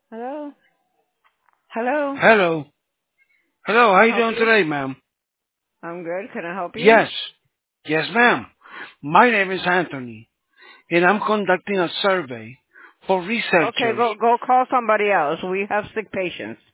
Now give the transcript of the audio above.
Hello? Hello? Hello. Hello, Can how I you help doing you? today, ma'am? I'm good. Can I help you? Yes. Yes, ma'am. My name is Anthony, and I'm conducting a survey for Okay, researchers. go call somebody else. We have sick patients.